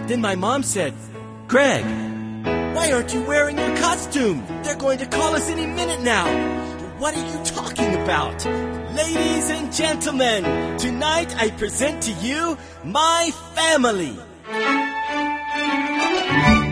Then my mom said, "Greg, why aren't you wearing your costume? They're going to call us any minute now." "What are you talking about?" "Ladies and gentlemen, tonight I present to you my family."